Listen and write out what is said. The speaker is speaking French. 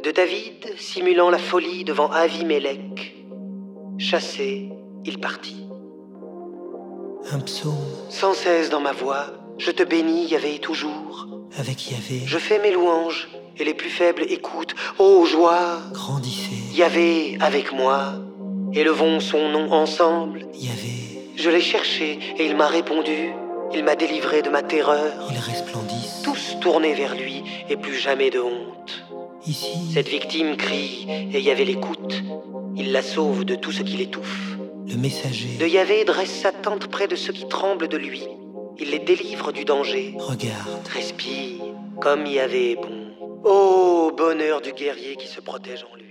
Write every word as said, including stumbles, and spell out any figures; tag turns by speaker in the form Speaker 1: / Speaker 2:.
Speaker 1: De David, simulant la folie devant Avimélec. Chassé, il partit.
Speaker 2: Un psaume.
Speaker 1: Sans cesse dans ma voix, je te bénis, Yahvé, toujours.
Speaker 2: Avec Yahvé.
Speaker 1: Je fais mes louanges, et les plus faibles écoutent. Ô joie!
Speaker 2: Grandissez.
Speaker 1: Yahvé avec moi. Élevons son nom ensemble.
Speaker 2: Yahvé.
Speaker 1: Je l'ai cherché, et il m'a répondu. Il m'a délivré de ma terreur.
Speaker 2: Il resplendisse.
Speaker 1: Tous tournés vers lui, et plus jamais de honte.
Speaker 2: Ici.
Speaker 1: Cette victime crie, et Yahvé l'écoute. Il la sauve de tout ce qui l'étouffe.
Speaker 2: Le messager.
Speaker 1: De Yahvé dresse sa tente près de ceux qui tremblent de lui. Il les délivre du danger.
Speaker 2: Regarde.
Speaker 1: Respire, comme Yahvé est bon. Ô bonheur du guerrier qui se protège en lui.